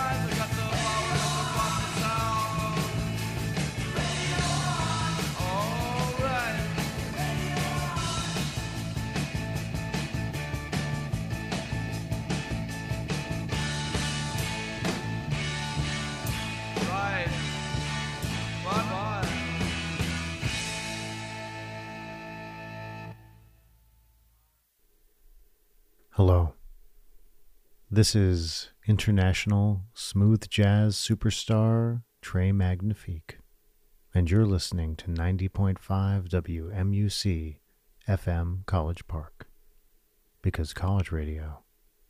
Hello. This is international smooth jazz superstar Trey Magnifique, and you're listening to 90.5 WMUC FM College Park, because college radio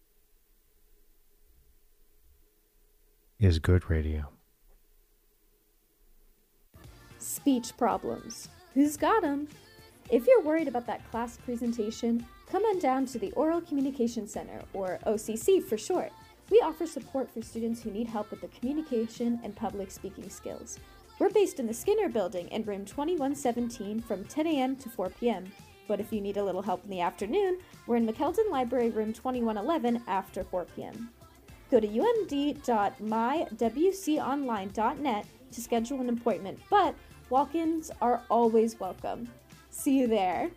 is good radio. Speech problems. Who's got 'em? If you're worried about that class presentation, come on down to the Oral Communication Center, or OCC for short. We offer support for students who need help with their communication and public speaking skills. We're based in the Skinner Building in room 2117 from 10 a.m. to 4 p.m. But if you need a little help in the afternoon, we're in McKeldin Library room 2111 after 4 p.m. Go to umd.mywconline.net to schedule an appointment, but walk-ins are always welcome. See you there.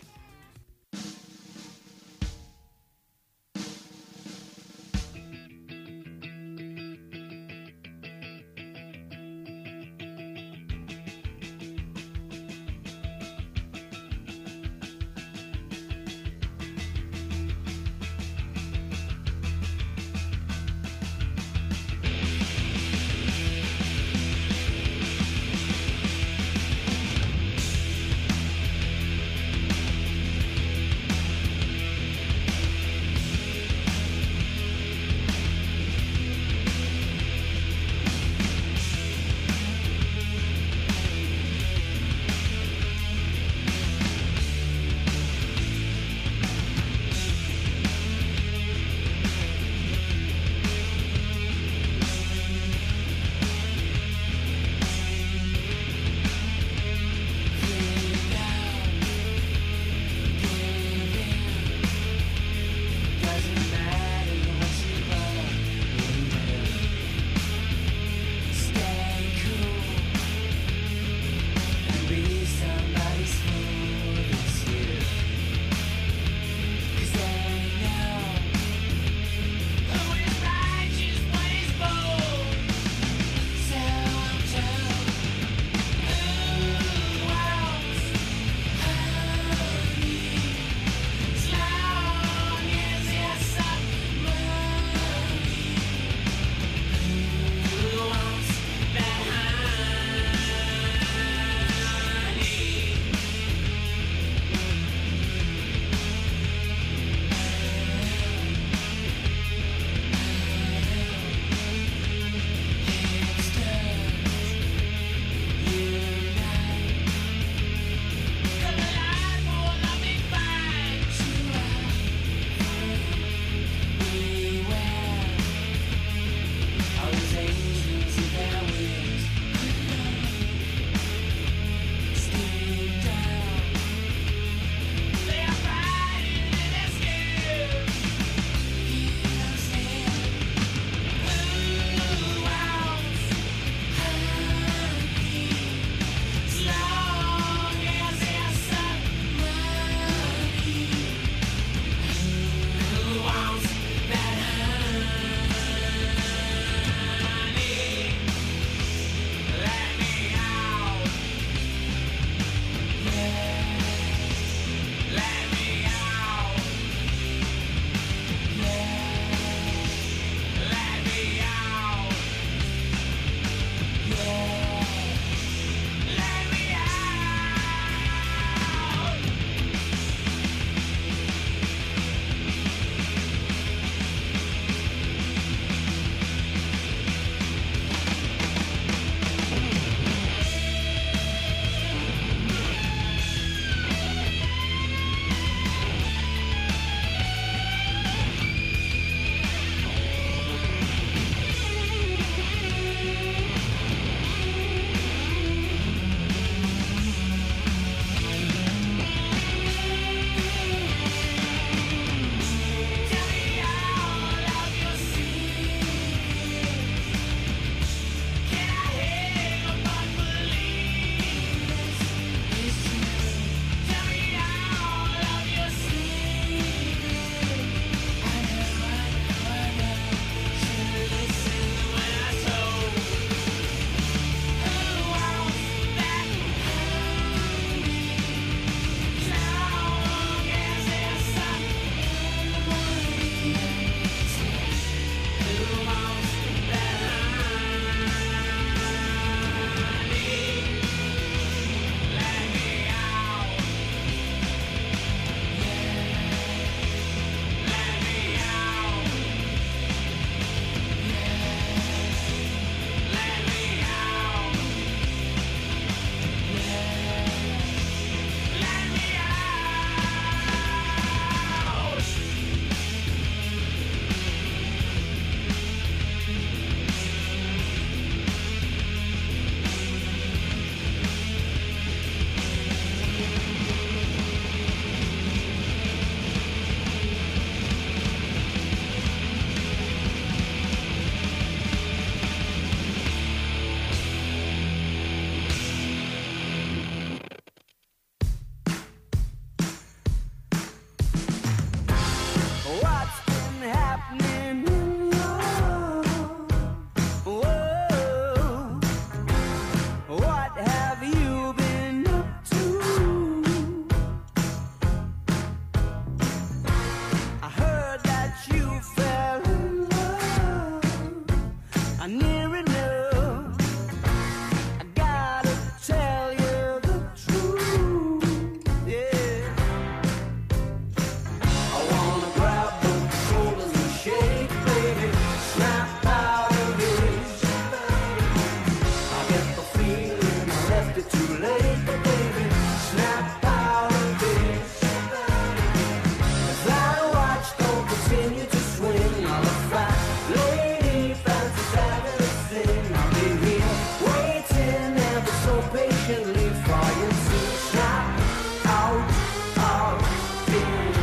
near enough. I gotta tell you the truth, yeah. I wanna grab both shoulders and shake, baby, snap out of this. I get the feeling I left it too late, but baby, snap out of this. As I watch, don't continue to swing on the fat lady, fancy having a thing. I'll be here waiting ever so patiently for you to snap out of this.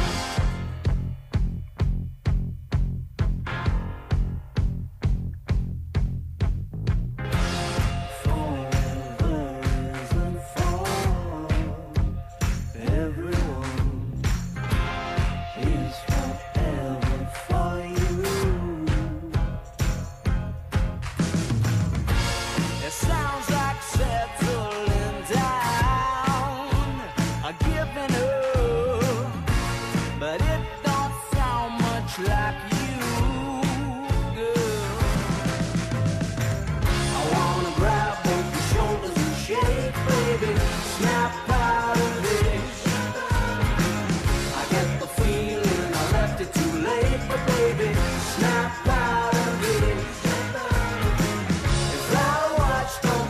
Forever isn't for everyone, is forever for you. It sounds like settling down, giving up, but it don't sound much like you, girl. I wanna grab both your shoulders and shake, baby, snap out of this. I get the feeling I left it too late, but baby, snap out of this. As I watch, don't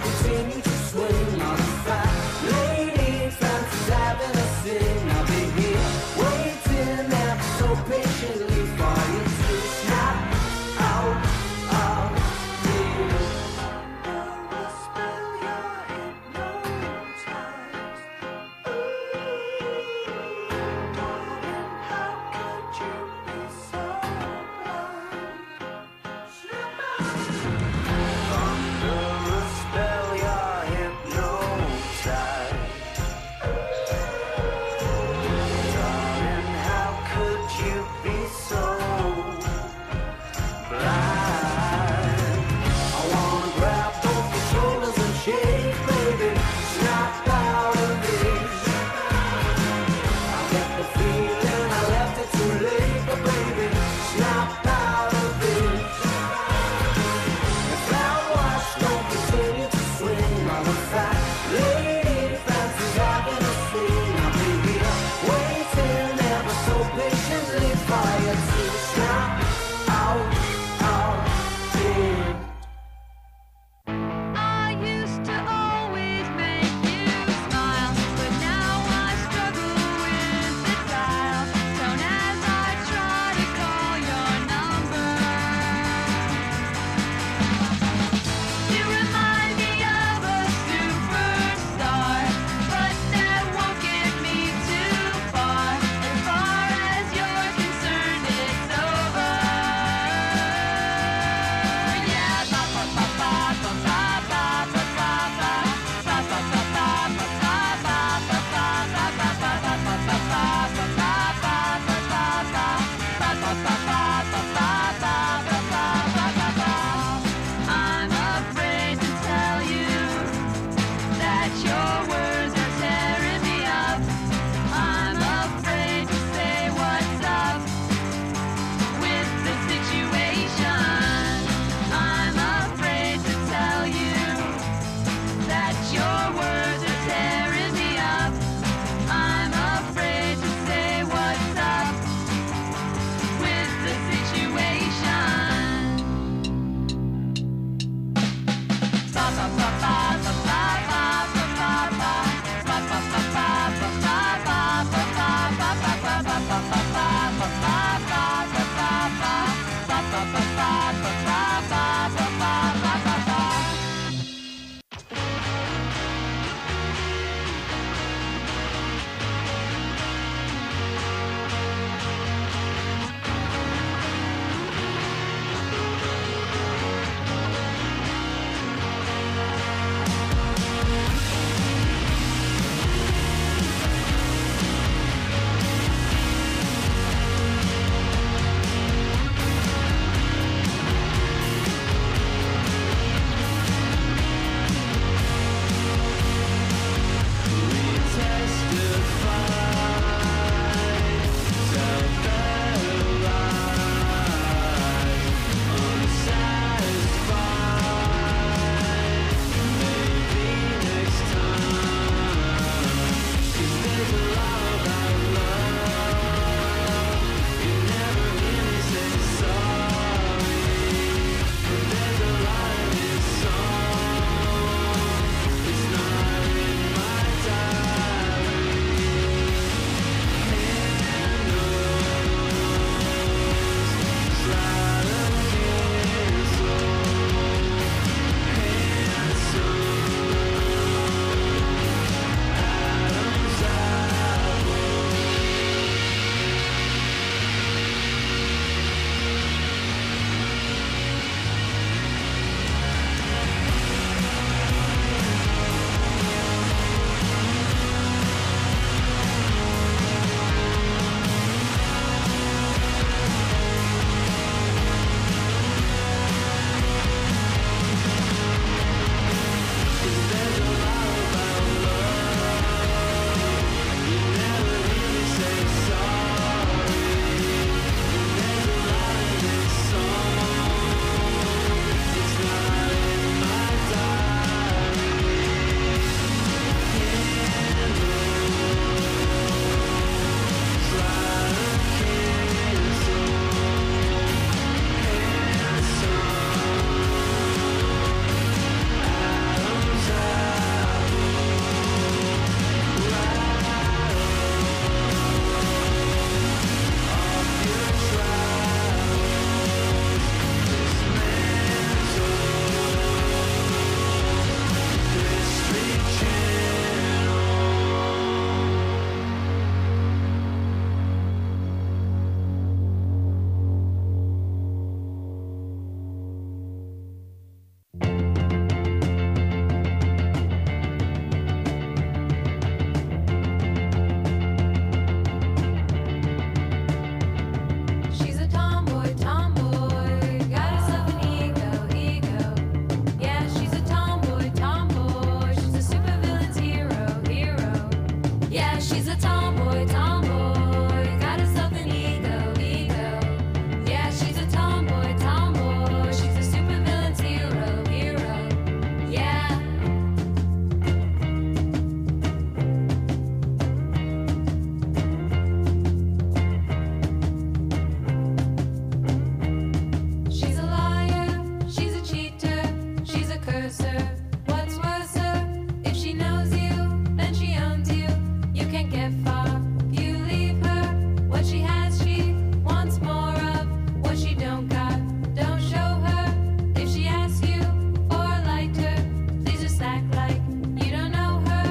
curse her. What's worse her? If she knows you, then she owns you. You can't get far if you leave her. What she has, she wants more of. What she don't got, don't show her. If she asks you for a lighter, please just act like you don't know her.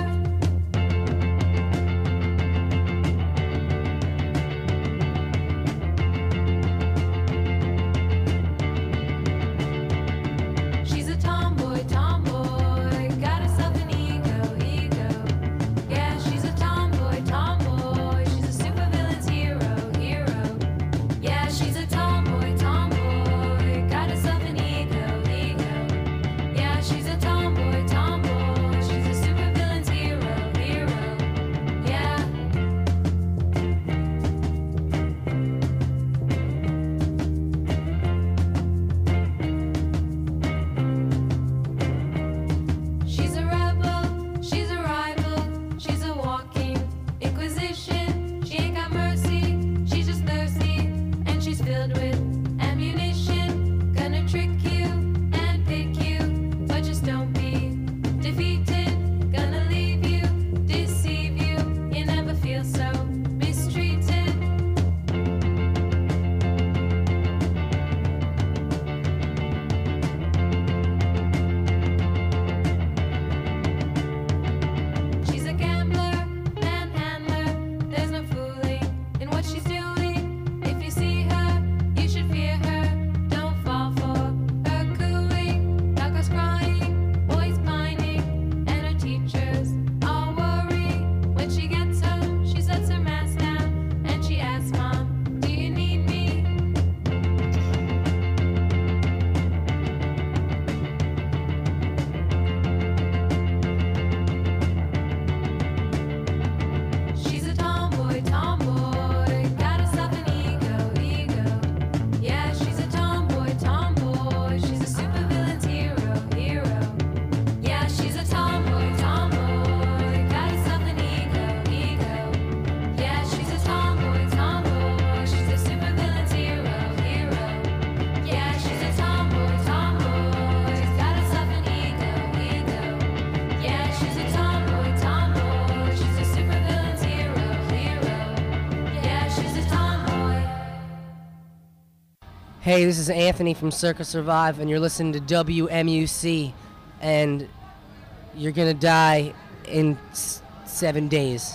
She's a tomboy, tomboy, got herself an ego, ego. Yeah, she's a tomboy, tomboy, she's a supervillain's hero, hero. Yeah, she's a tomboy, tomboy, got herself an ego, ego. Yeah, she's a tomboy, tomboy, she's a supervillain's hero, hero. Yeah. She's a rebel, she's a rival, she's a walking inquisition. She ain't got mercy, she's just thirsty, and she's filled with ammunition. Gonna trick you and pick you, but just don't be defeated. Gonna leave you, deceive you, you never feel so mistreated. She's a gambler, manhandler, there's no fooling in what she's doing. If you see her, you should fear her. Don't fall for her cooing. Dog goes crying, boys pining, and her teachers all worry. When she gets home, she sets her mask down, and she asks, Mom, do you need me? She's a tomboy, tomboy, got herself an ego, ego. Yeah, she's a tomboy, tomboy, she's a supervillain's hero, hero. Yeah, she's a tomboy, tomboy, got herself an ego, ego. Yeah, she's a tomboy, tomboy, she's a supervillain's hero, hero. Yeah, she's a tomboy, tomboy, got herself an ego, ego. Yeah, she's a tomboy, tomboy, she's a supervillain's hero, hero. Yeah, she's a tomboy. Hey, this is Anthony from Circus Survive, and you're listening to WMUC, and you're gonna die in 7 days.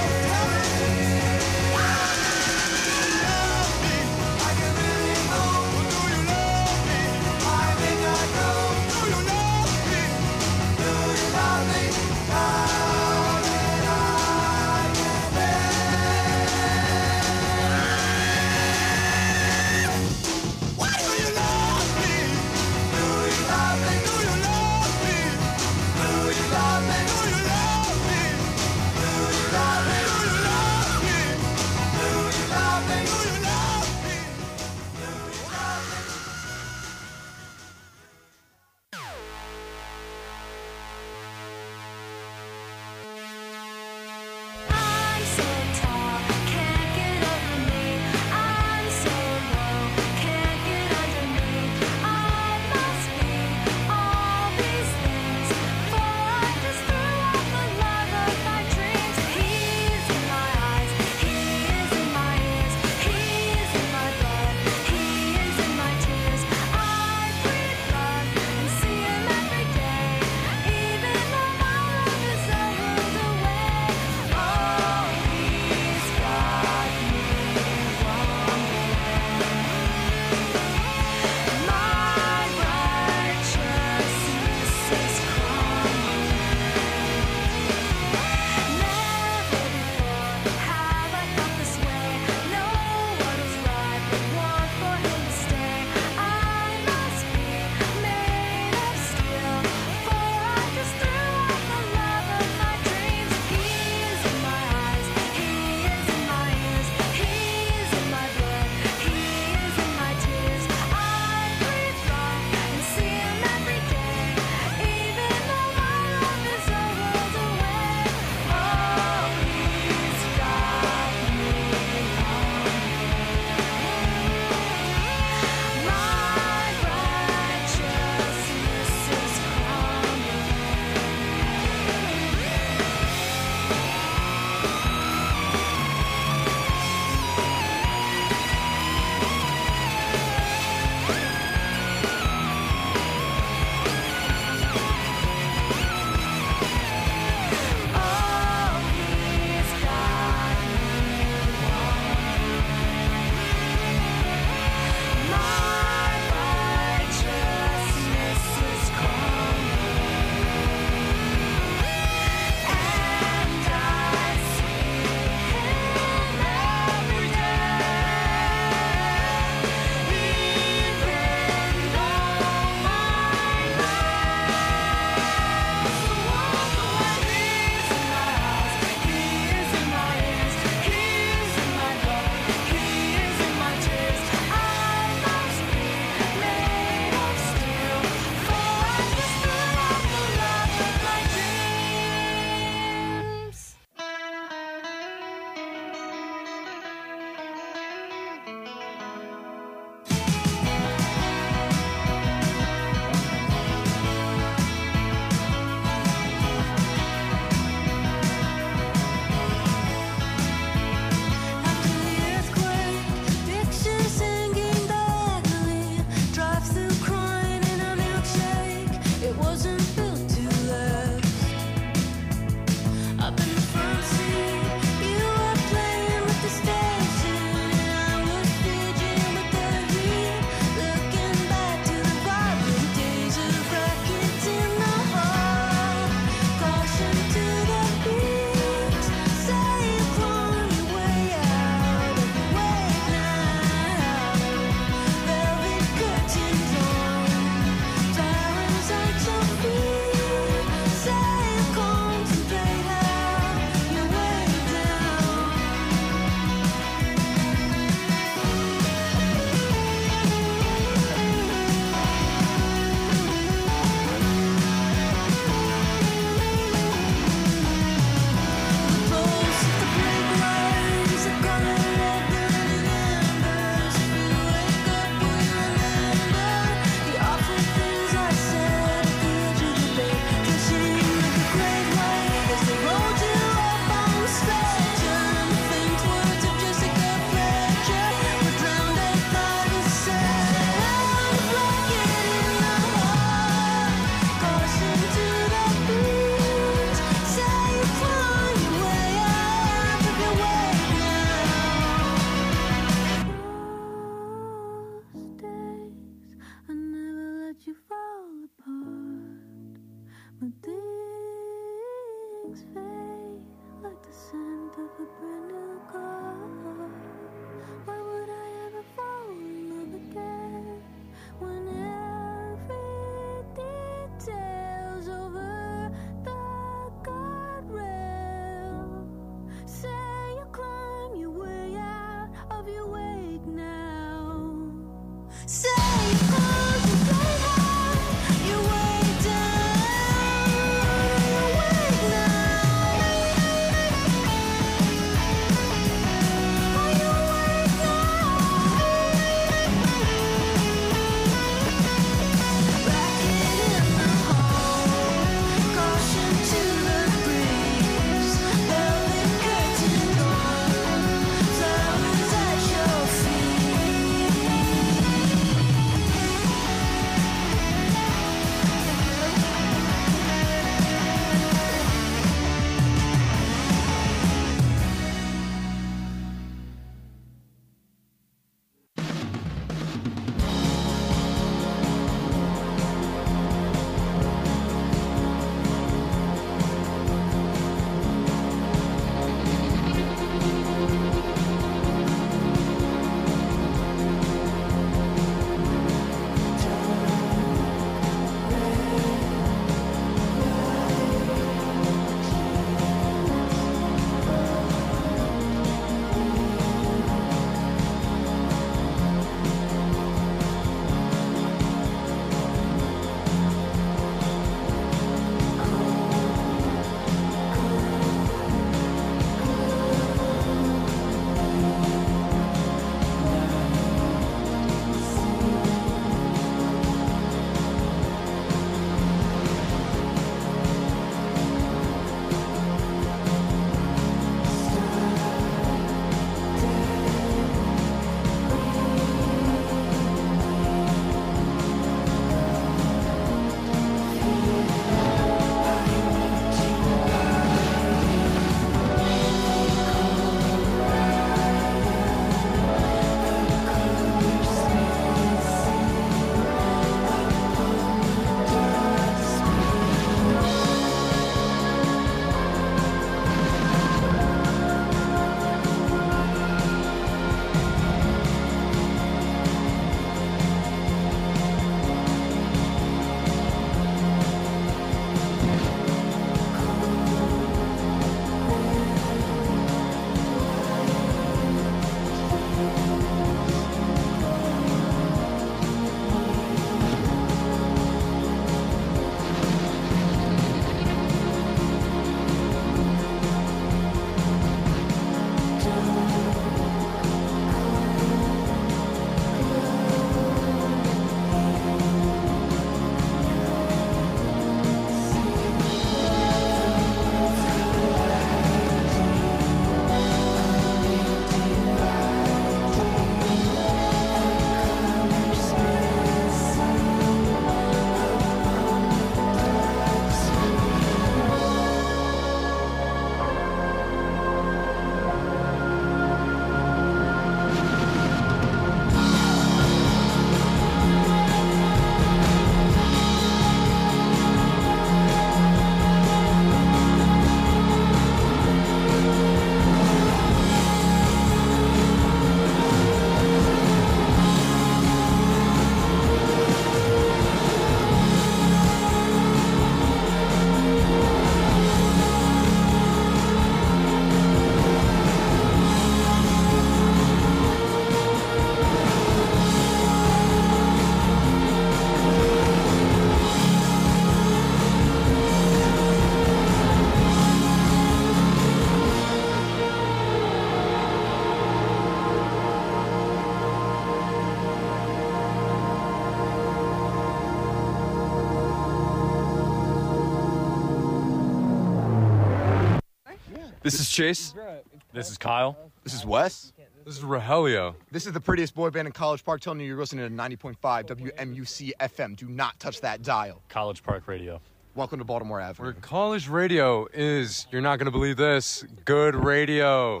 This is Chase. This is Kyle. This is Wes. This is Rogelio. This is the prettiest boy band in College Park telling you you're listening to 90.5 WMUC FM. Do not touch that dial. College Park Radio. Welcome to Baltimore Where Avenue. college radio is, you're not going to believe this, good radio.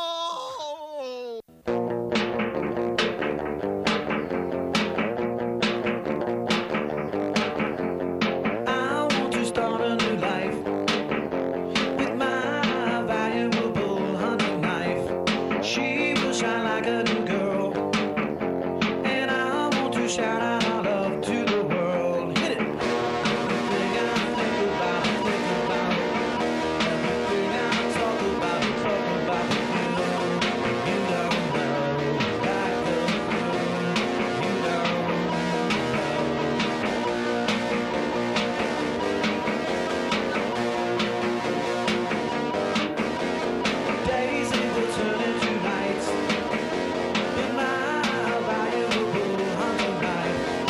I want to start a new life with my valuable hunting knife. She will shine like a new girl, and I want to shout out our love to the world. Hit it. Everything I think about, everything I talk about, you don't know, like the moon, you don't know. Days it will turn into nights, but my valuable hunting knife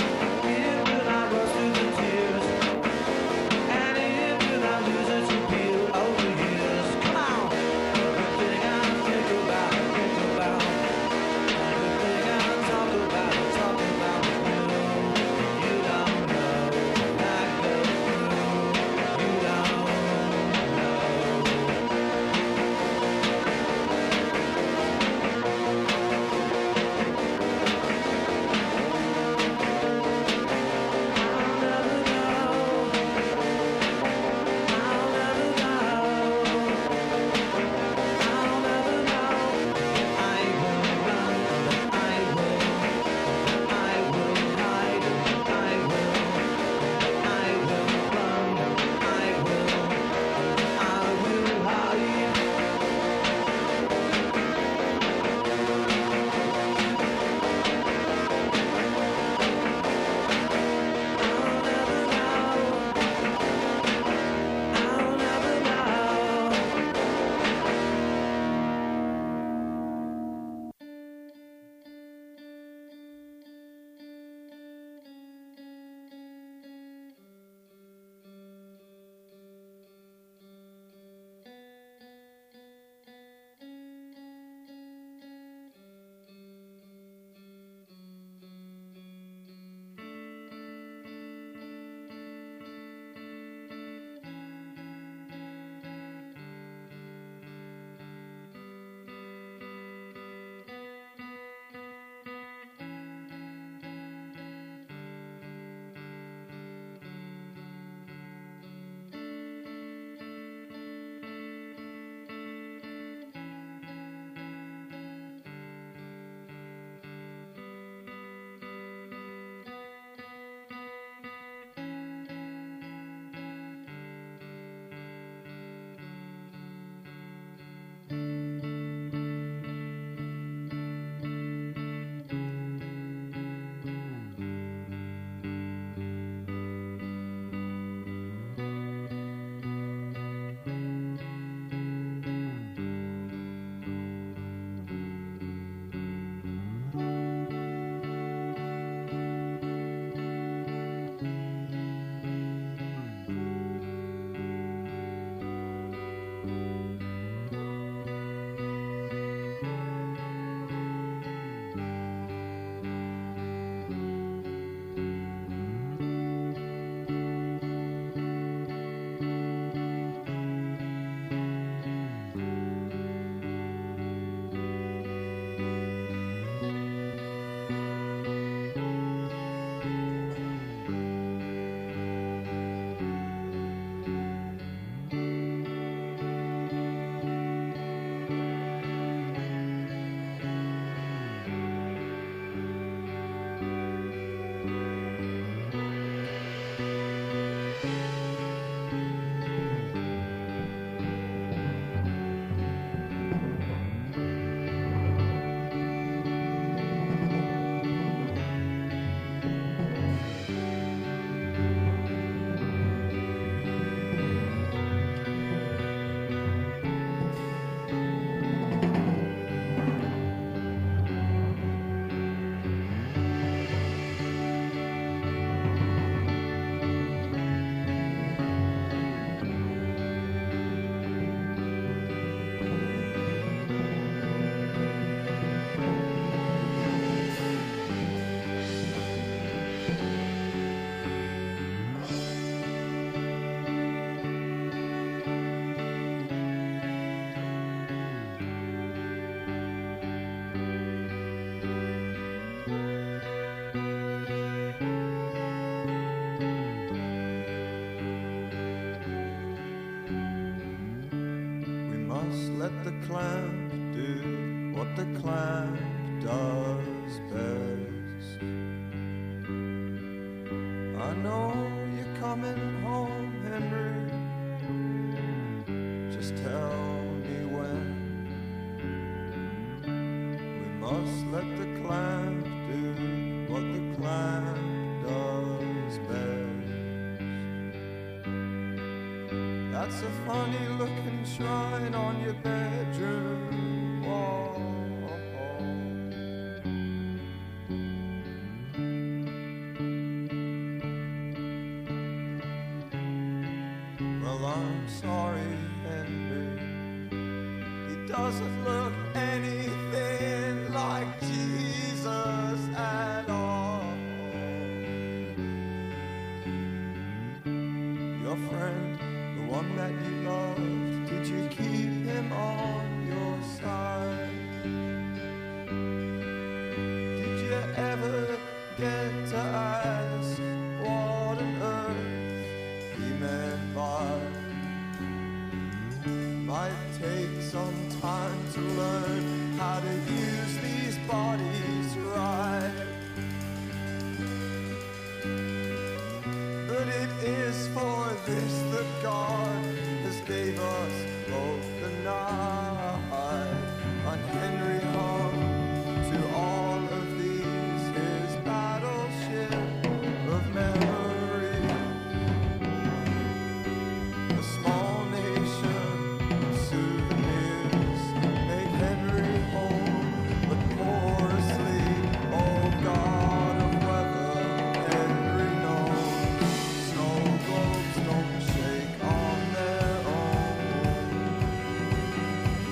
let the clamp do what the clamp does best. I know you're coming home, Henry. Just tell me when. We must let the clamp do what the clamp does best. That's a funny looking shrine on your bedroom wall. Well, I'm sorry, Henry. He doesn't look anything like Jesus at all. Your friend, the one that you loved, did you keep him on your side? Did you ever get to ask what on earth he meant by? Might take some time to learn how to use these bodies right. But it is for this that God has gave us both the night. On Henry hung to all of these his battleship of memory. A small nation of souvenirs make Henry whole, but poor asleep. Oh God of weather, Henry knows snow globes don't shake on their own.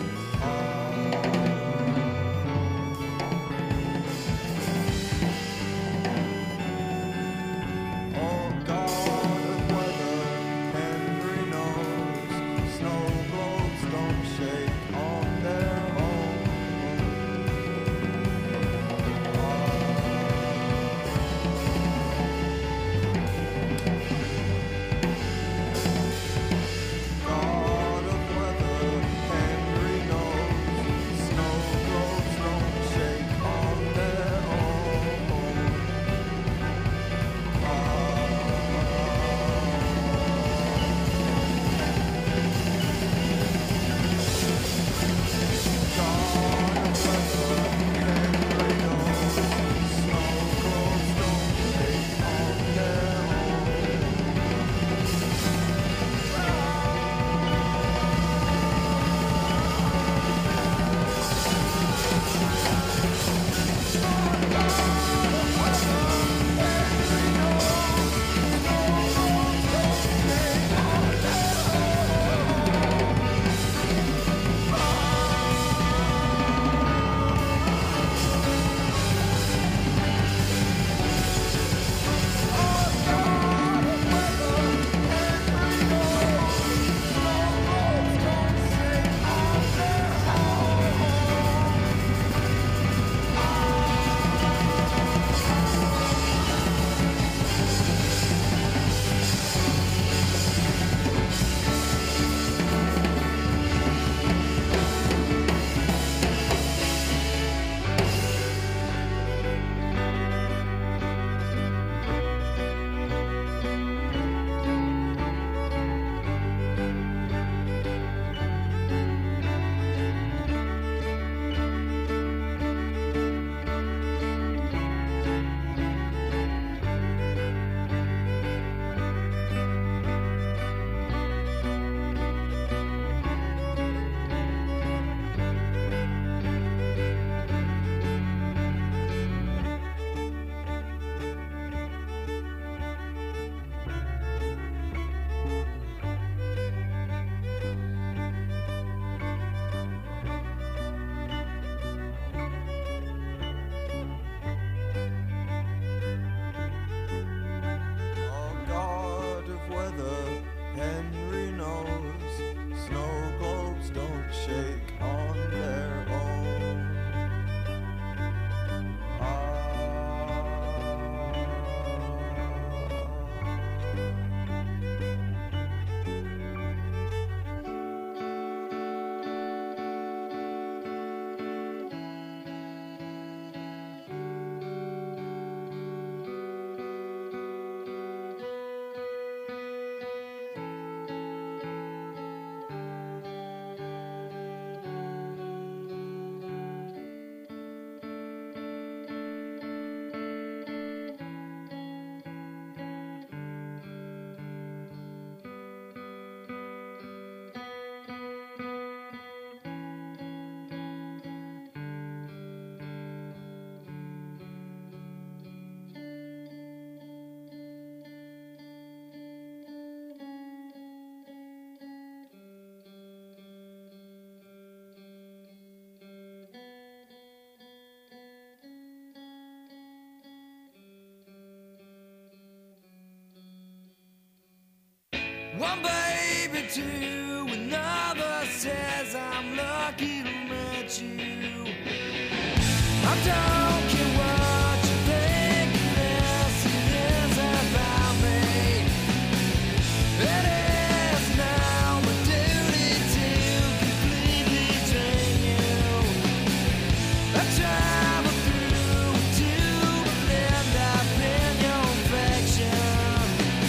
One baby, two, another says I'm lucky to meet you. I don't care what you think, this is about me. It is now my duty to completely drain you. I travel through to end up in your affection.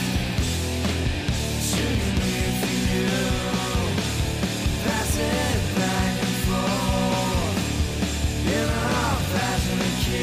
Shooting me for you, pass it back and forth in a fashion.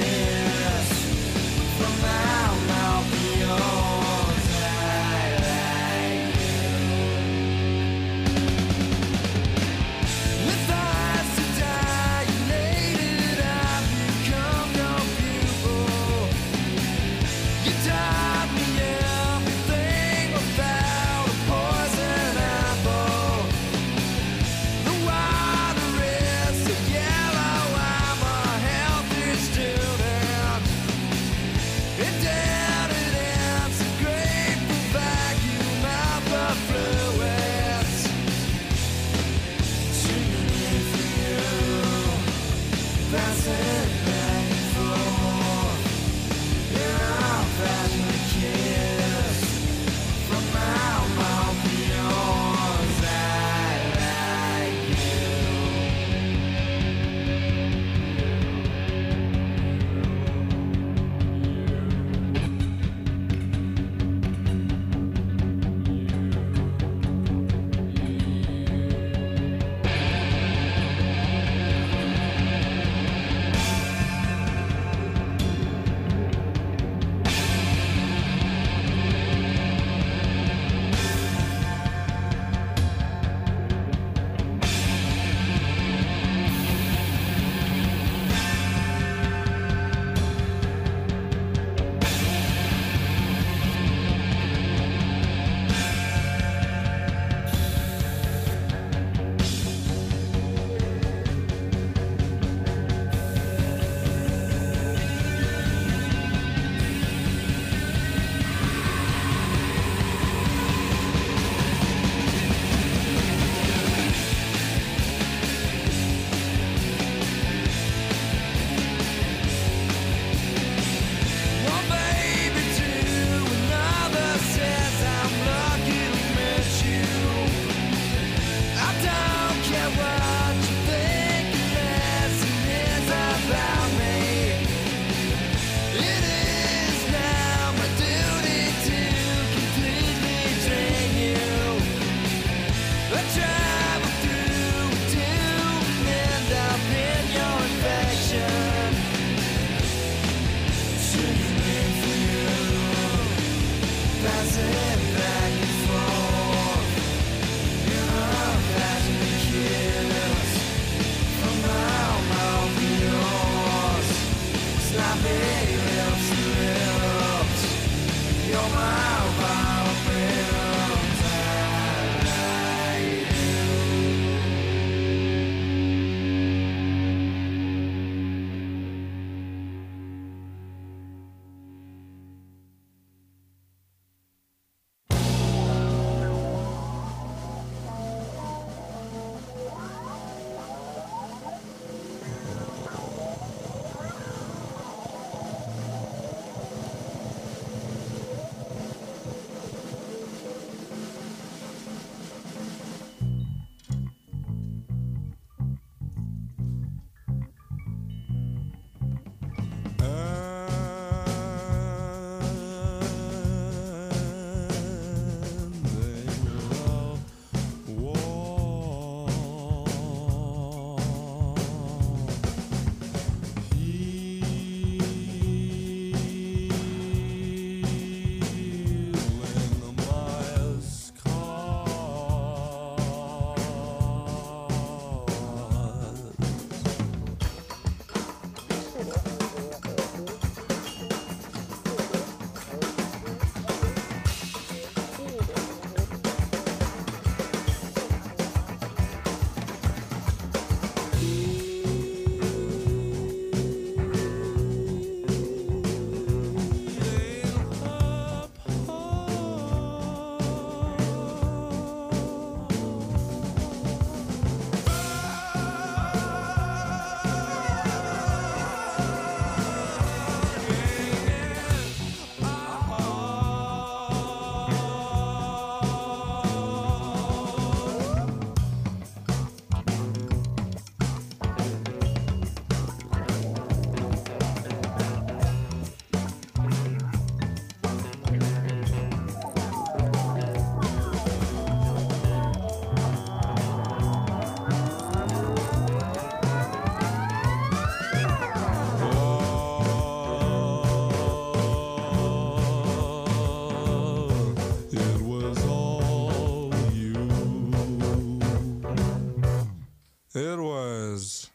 It was.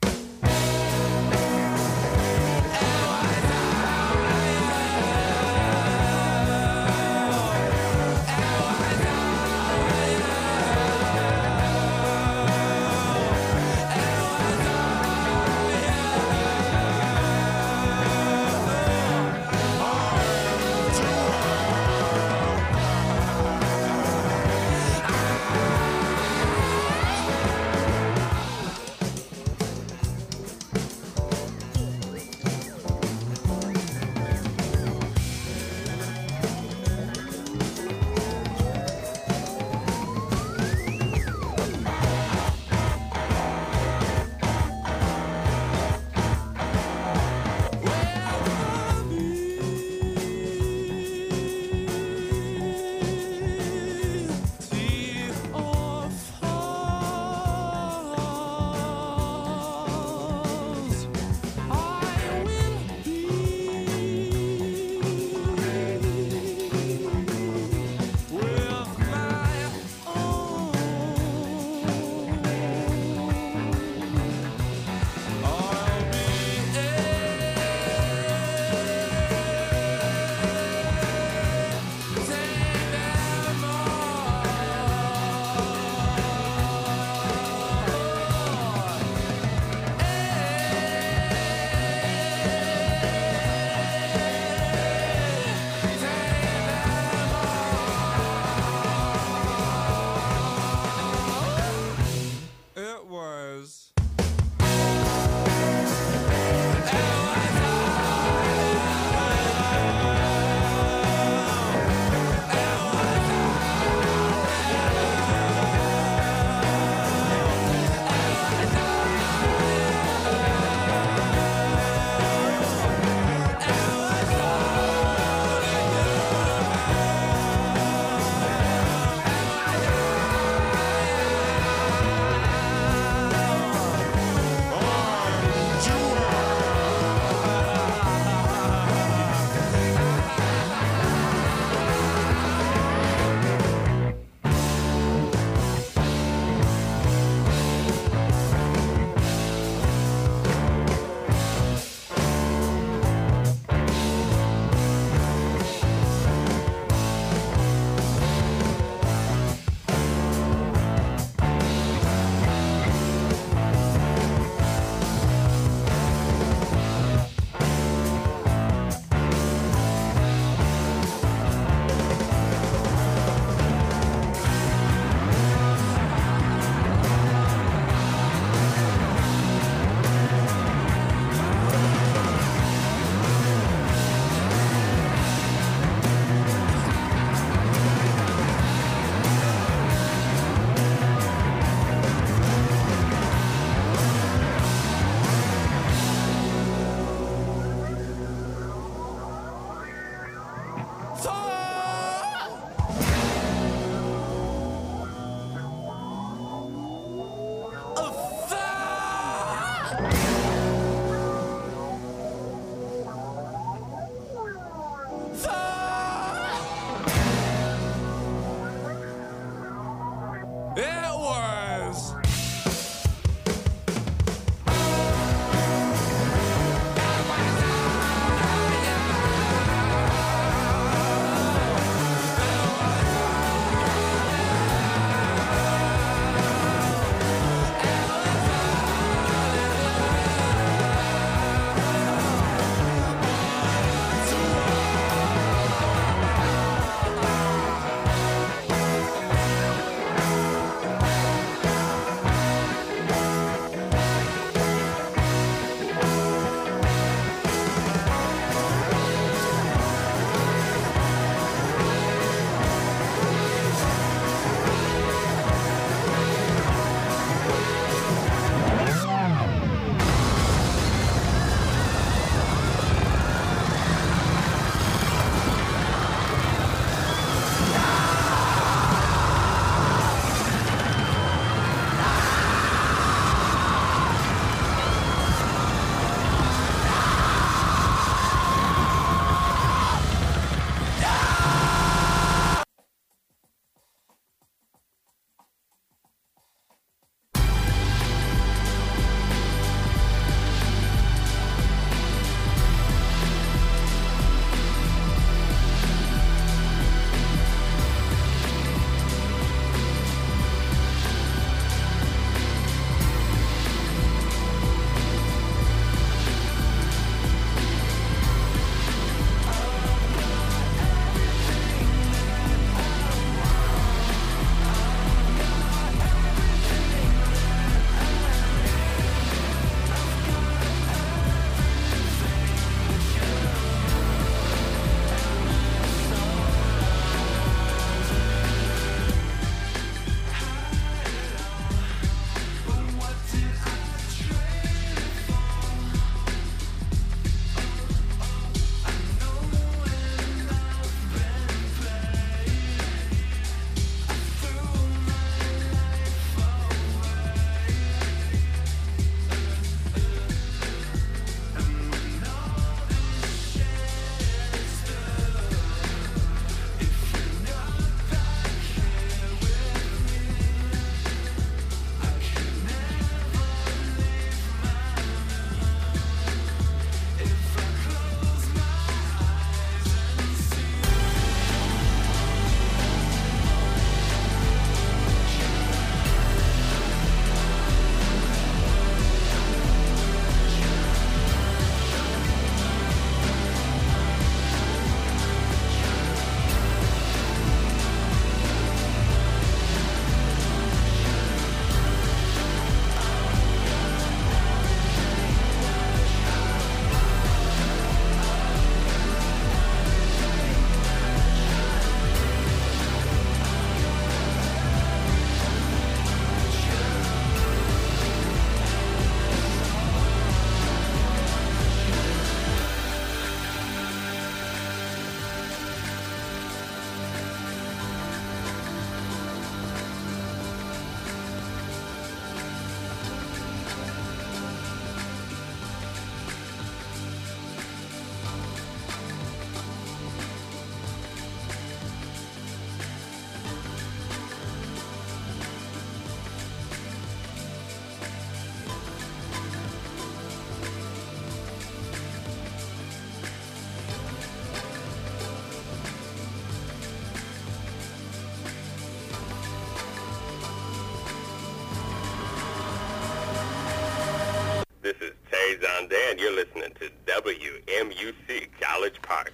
and you're listening to WMUC College Park.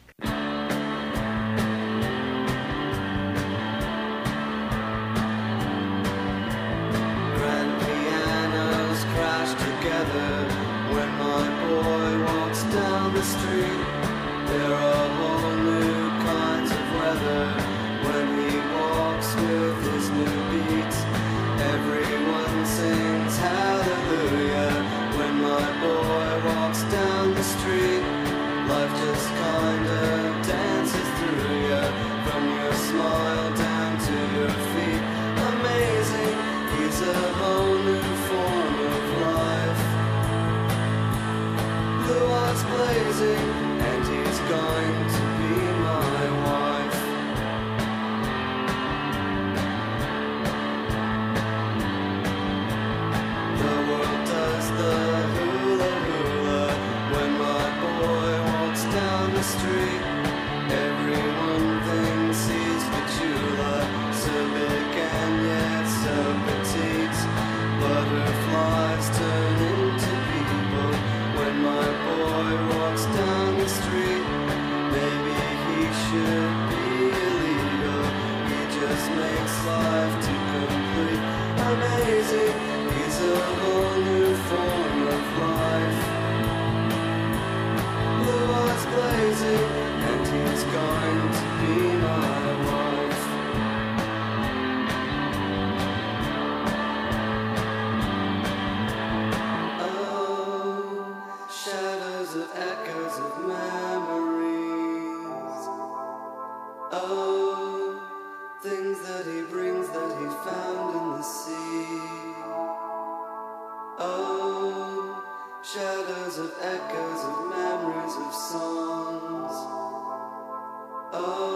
Grand pianos crash together when my boy walks down the street. There are whole new kinds of weather when he walks with his new beats. Everyone sings hallelujah when my boy walks down the street. Life just kinda dances through you, from your smile down to your feet. Amazing, he's a whole new form of life. Blue eyes blazing, and he's going to be my wife. The world does the hula hula when my boy walks down the street. Everyone thinks he's Petula, so big and yet so petite. Butterflies turn into people when my boy walks down the street. Maybe he should be illegal, he just makes life too complete. Amazing, he's a whole new form of life. Blue eyes blazing, and he's going to be my wife. Oh, shadows of echoes of memories. Oh, things that he brings that he found in the sea. Oh, shadows of echoes of memories of songs. Oh,